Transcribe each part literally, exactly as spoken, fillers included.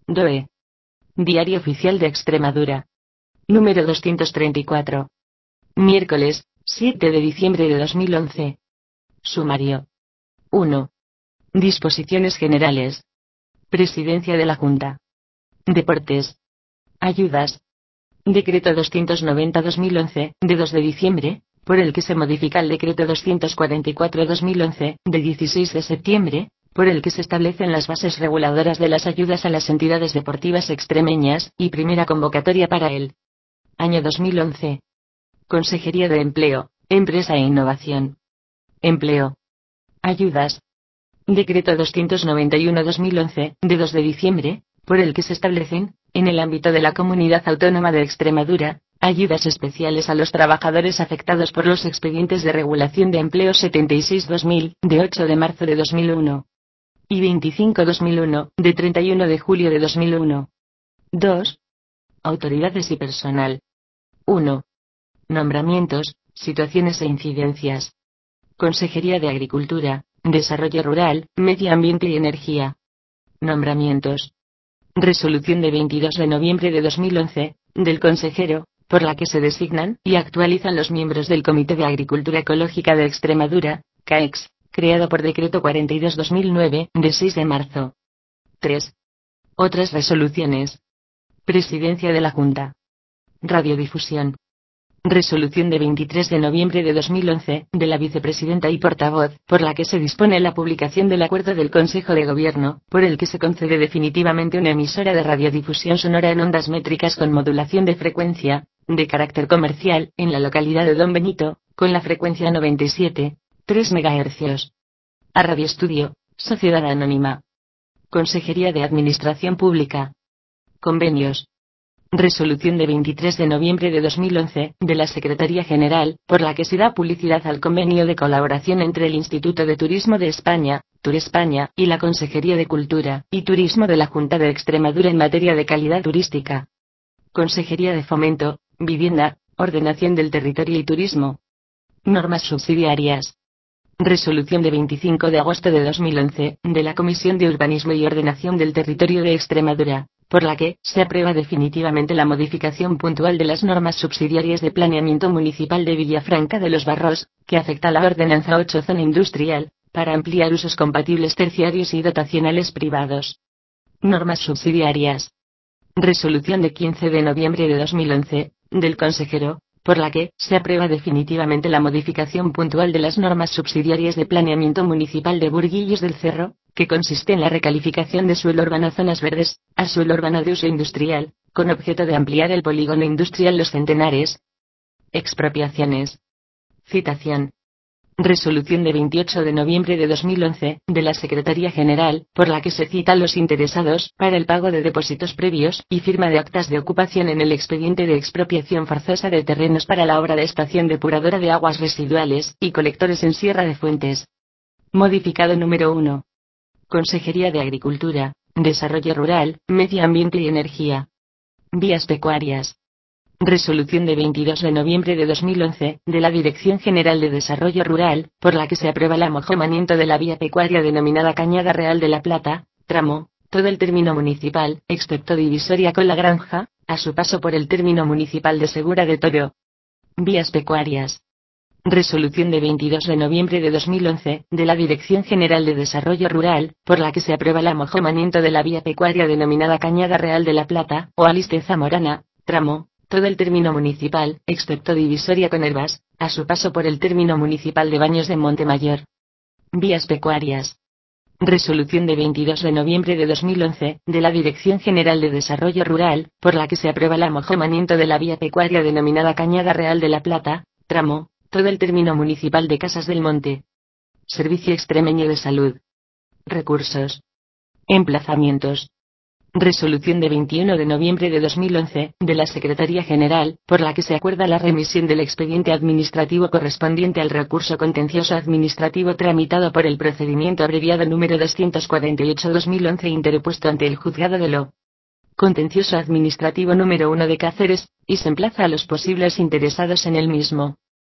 D O E. Diario Oficial de Extremadura. Número doscientos treinta y cuatro. Miércoles, siete de diciembre de dos mil once. Sumario. uno. Disposiciones generales. Presidencia de la Junta. Deportes. Ayudas. Decreto doscientos noventa barra dos mil once, de dos de diciembre, por el que se modifica el Decreto doscientos cuarenta y cuatro barra dos mil once, de dieciséis de septiembre, por el que se establecen las bases reguladoras de las ayudas a las entidades deportivas extremeñas, y primera convocatoria para el año dos mil once. Consejería de Empleo, Empresa e Innovación. Empleo. Ayudas. Decreto doscientos noventa y uno barra dos mil once, de dos de diciembre, por el que se establecen, en el ámbito de la Comunidad Autónoma de Extremadura, ayudas especiales a los trabajadores afectados por los expedientes de regulación de empleo setenta y seis barra dos mil, de ocho de marzo de dos mil uno. Y veinticinco barra dos mil uno, de treinta y uno de julio de dos mil uno. dos. Autoridades y personal. uno. Nombramientos, situaciones e incidencias. Consejería de Agricultura, Desarrollo Rural, Medio Ambiente y Energía. Nombramientos. Resolución de veintidós de noviembre de dos mil once, del consejero, por la que se designan y actualizan los miembros del Comité de Agricultura Ecológica de Extremadura, CAEX, creado por Decreto cuarenta y dos barra dos mil nueve, de seis de marzo. tres. Otras resoluciones. Presidencia de la Junta. Radiodifusión. Resolución de veintitrés de noviembre de dos mil once, de la vicepresidenta y portavoz, por la que se dispone la publicación del acuerdo del Consejo de Gobierno, por el que se concede definitivamente una emisora de radiodifusión sonora en ondas métricas con modulación de frecuencia, de carácter comercial, en la localidad de Don Benito, con la frecuencia noventa y siete punto tres megahercios. A Radio Estudio, Sociedad Anónima. Consejería de Administración Pública. Convenios. Resolución de veintitrés de noviembre de dos mil once, de la Secretaría General, por la que se da publicidad al convenio de colaboración entre el Instituto de Turismo de España, Turespaña, y la Consejería de Cultura y Turismo de la Junta de Extremadura en materia de calidad turística. Consejería de Fomento, Vivienda, Ordenación del Territorio y Turismo. Normas subsidiarias. Resolución de veinticinco de agosto de dos mil once, de la Comisión de Urbanismo y Ordenación del Territorio de Extremadura, por la que se aprueba definitivamente la modificación puntual de las normas subsidiarias de planeamiento municipal de Villafranca de los Barros, que afecta a la Ordenanza ocho Zona Industrial, para ampliar usos compatibles terciarios y dotacionales privados. Normas subsidiarias. Resolución de quince de noviembre de dos mil once, del consejero, por la que se aprueba definitivamente la modificación puntual de las normas subsidiarias de planeamiento municipal de Burguillos del Cerro, que consiste en la recalificación de suelo urbano zonas verdes, a suelo urbano de uso industrial, con objeto de ampliar el polígono industrial Los Centenares. Expropiaciones. Citación. Resolución de veintiocho de noviembre de dos mil once, de la Secretaría General, por la que se cita a los interesados para el pago de depósitos previos y firma de actas de ocupación en el expediente de expropiación forzosa de terrenos para la obra de estación depuradora de aguas residuales y colectores en Sierra de Fuentes. Modificado número uno. Consejería de Agricultura, Desarrollo Rural, Medio Ambiente y Energía. Vías pecuarias. Resolución de veintidós de noviembre de dos mil once, de la Dirección General de Desarrollo Rural, por la que se aprueba el amojamiento de la vía pecuaria denominada Cañada Real de la Plata, tramo, todo el término municipal, excepto divisoria con la granja, a su paso por el término municipal de Segura de Toro. Vías pecuarias. Resolución de veintidós de noviembre de dos mil once, de la Dirección General de Desarrollo Rural, por la que se aprueba el amojamiento de la vía pecuaria denominada Cañada Real de la Plata, o Aliste Zamorana, tramo, todo el término municipal, excepto divisoria con Hervas, a su paso por el término municipal de Baños de Montemayor. Vías pecuarias. Resolución de veintidós de noviembre de dos mil once, de la Dirección General de Desarrollo Rural, por la que se aprueba el amojamiento de la vía pecuaria denominada Cañada Real de la Plata, tramo, todo el término municipal de Casas del Monte. Servicio Extremeño de Salud. Recursos. Emplazamientos. Resolución de veintiuno de noviembre de dos mil once, de la Secretaría General, por la que se acuerda la remisión del expediente administrativo correspondiente al recurso contencioso administrativo tramitado por el procedimiento abreviado número doscientos cuarenta y ocho barra dos mil once interpuesto ante el Juzgado de lo Contencioso Administrativo número uno de Cáceres, y se emplaza a los posibles interesados en el mismo.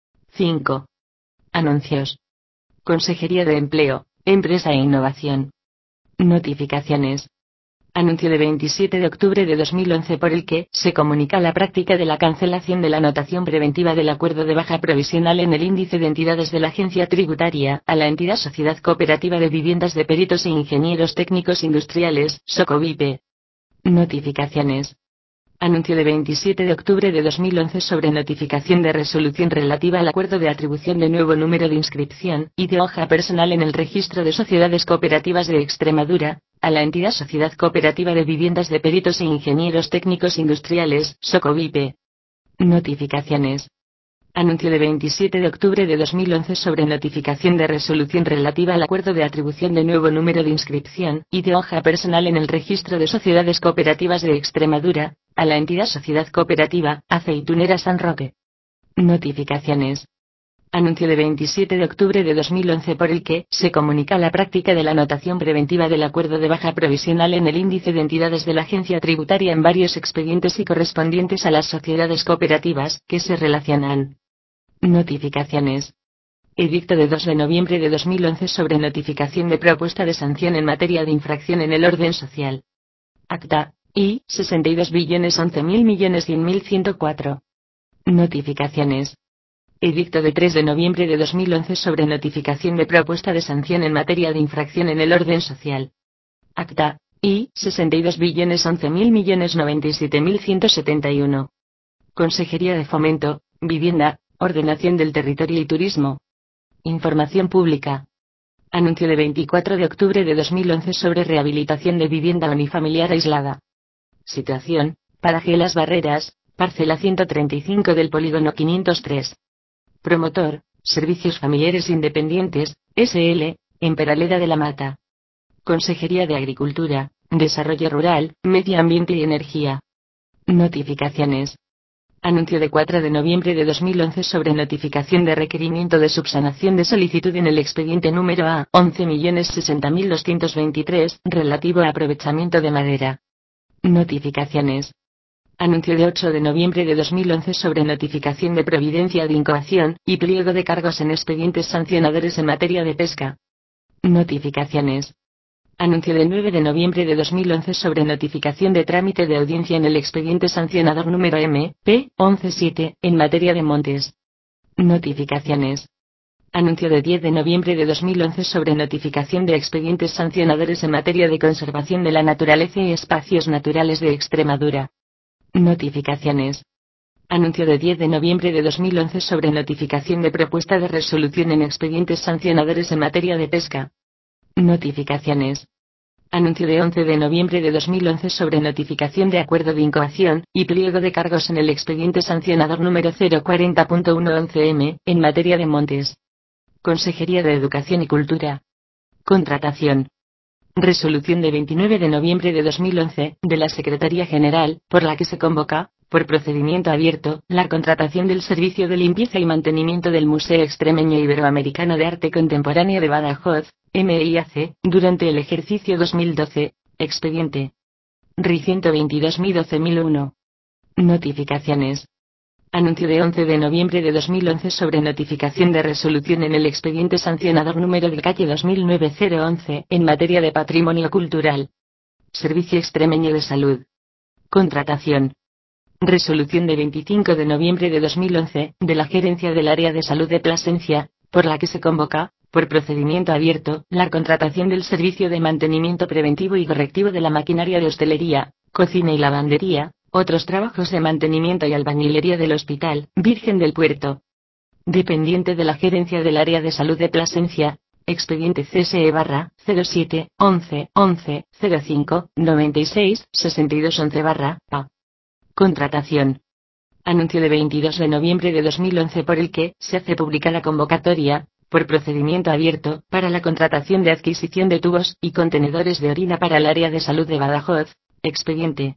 cinco. Anuncios. Consejería de Empleo, Empresa e Innovación. Notificaciones. Anuncio de veintisiete de octubre de dos mil once por el que se comunica la práctica de la cancelación de la anotación preventiva del acuerdo de baja provisional en el índice de entidades de la Agencia Tributaria a la entidad Sociedad Cooperativa de Viviendas de Peritos e Ingenieros Técnicos Industriales, SOCOVIPE. Notificaciones. Anuncio de veintisiete de octubre de dos mil once sobre notificación de resolución relativa al acuerdo de atribución de nuevo número de inscripción y de hoja personal en el Registro de Sociedades Cooperativas de Extremadura, a la entidad Sociedad Cooperativa de Viviendas de Peritos e Ingenieros Técnicos Industriales, SOCOVIPE. Notificaciones. Anuncio de veintisiete de octubre de dos mil once sobre notificación de resolución relativa al acuerdo de atribución de nuevo número de inscripción y de hoja personal en el Registro de Sociedades Cooperativas de Extremadura, a la entidad Sociedad Cooperativa Aceitunera San Roque. Notificaciones. Anuncio de veintisiete de octubre de dos mil once por el que se comunica la práctica de la anotación preventiva del acuerdo de baja provisional en el índice de entidades de la Agencia Tributaria en varios expedientes y correspondientes a las sociedades cooperativas que se relacionan. Notificaciones. Edicto de dos de noviembre de dos mil once sobre notificación de propuesta de sanción en materia de infracción en el orden social. Acta I sesenta y dos billones once mil millones cien mil ciento cuatro. Notificaciones. Edicto de tres de noviembre de dos mil once sobre notificación de propuesta de sanción en materia de infracción en el orden social. Acta I sesenta y dos billones once mil millones noventa y siete mil ciento setenta y uno. Consejería de Fomento, Vivienda, Ordenación del Territorio y Turismo. Información pública. Anuncio de veinticuatro de octubre de dos mil once sobre rehabilitación de vivienda unifamiliar aislada. Situación: paraje Las Barreras, parcela ciento treinta y cinco del polígono quinientos tres. Promotor: Servicios Familiares Independientes, S L, en Peraleda de la Mata. Consejería de Agricultura, Desarrollo Rural, Medio Ambiente y Energía. Notificaciones. Anuncio de cuatro de noviembre de dos mil once sobre notificación de requerimiento de subsanación de solicitud en el expediente número A once millones sesenta mil doscientos veintitrés, relativo a aprovechamiento de madera. Notificaciones. Anuncio de ocho de noviembre de dos mil once sobre notificación de providencia de incoación y pliego de cargos en expedientes sancionadores en materia de pesca. Notificaciones. Anuncio del nueve de noviembre de dos mil once sobre notificación de trámite de audiencia en el expediente sancionador número M P once siete en materia de montes. Notificaciones. Anuncio de diez de noviembre de dos mil once sobre notificación de expedientes sancionadores en materia de conservación de la naturaleza y espacios naturales de Extremadura. Notificaciones. Anuncio de diez de noviembre de dos mil once sobre notificación de propuesta de resolución en expedientes sancionadores en materia de pesca. Notificaciones. Anuncio de once de noviembre de dos mil once sobre notificación de acuerdo de incoación y pliego de cargos en el expediente sancionador número cero cuarenta punto ciento once eme en materia de montes. Consejería de Educación y Cultura. Contratación. Resolución de veintinueve de noviembre de dos mil once de la Secretaría General, por la que se convoca, por procedimiento abierto, la contratación del servicio de limpieza y mantenimiento del Museo Extremeño Iberoamericano de Arte Contemporáneo de Badajoz, M I A C, durante el ejercicio dos mil doce, expediente R I ciento veintidós mil doce mil uno. Notificaciones. Anuncio de once de noviembre de dos mil once sobre notificación de resolución en el expediente sancionador número de calle dos mil nueve cero once en materia de patrimonio cultural. Servicio Extremeño de Salud. Contratación. Resolución de veinticinco de noviembre de dos mil once de la Gerencia del Área de Salud de Plasencia, por la que se convoca, por procedimiento abierto, la contratación del servicio de mantenimiento preventivo y correctivo de la maquinaria de hostelería, cocina y lavandería, otros trabajos de mantenimiento y albañilería del Hospital Virgen del Puerto. Dependiente de la Gerencia del Área de Salud de Plasencia, expediente C S E barra cero siete once once cero cinco noventa y seis sesenta y dos once barra A. Contratación. Anuncio de veintidós de noviembre de dos mil once por el que se hace pública la convocatoria, por procedimiento abierto, para la contratación de adquisición de tubos y contenedores de orina para el área de salud de Badajoz, expediente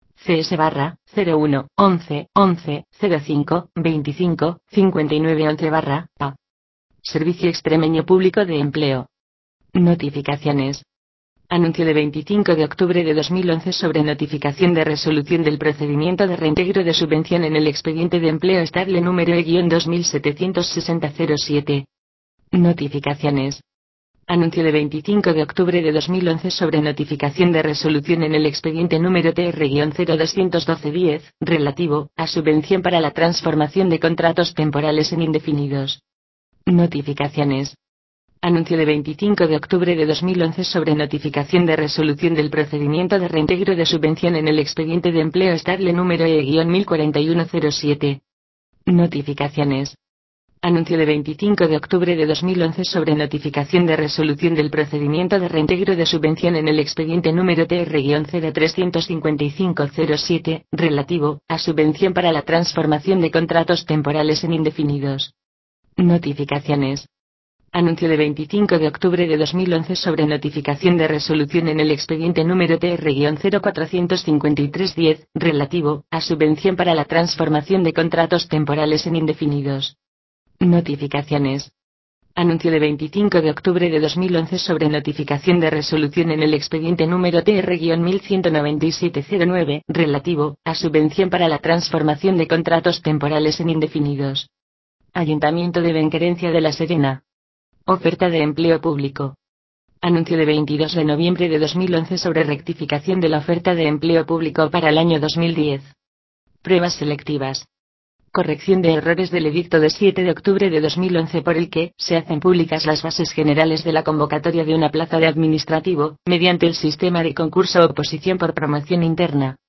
C S barra cero uno once once cero cinco veinticinco cincuenta y nueve once barra A. Servicio Extremeño Público de Empleo. Notificaciones. Anuncio de veinticinco de octubre de dos mil once sobre notificación de resolución del procedimiento de reintegro de subvención en el expediente de empleo estable número E dos mil setecientos sesenta cero siete. Notificaciones. Anuncio de veinticinco de octubre de dos mil once sobre notificación de resolución en el expediente número T R cero dos uno dos diez, relativo a subvención para la transformación de contratos temporales en indefinidos. Notificaciones. Anuncio de veinticinco de octubre de dos mil once sobre notificación de resolución del procedimiento de reintegro de subvención en el expediente de empleo estable número E mil cuarenta y uno cero siete. Notificaciones. Anuncio de veinticinco de octubre de dos mil once sobre notificación de resolución del procedimiento de reintegro de subvención en el expediente número T R cero tres cinco cinco cero siete, relativo a subvención para la transformación de contratos temporales en indefinidos. Notificaciones. Anuncio de veinticinco de octubre de dos mil once sobre notificación de resolución en el expediente número T R cero cuatro cinco tres uno cero, relativo a subvención para la transformación de contratos temporales en indefinidos. Notificaciones. Anuncio de veinticinco de octubre de dos mil once sobre notificación de resolución en el expediente número T R mil ciento noventa y siete cero nueve, relativo a subvención para la transformación de contratos temporales en indefinidos. Ayuntamiento de Benquerencia de la Serena. Oferta de empleo público. Anuncio de veintidós de noviembre de dos mil once sobre rectificación de la oferta de empleo público para el año dos mil diez. Pruebas selectivas. Corrección de errores del edicto de siete de octubre de dos mil once por el que se hacen públicas las bases generales de la convocatoria de una plaza de administrativo, mediante el sistema de concurso-oposición por promoción interna.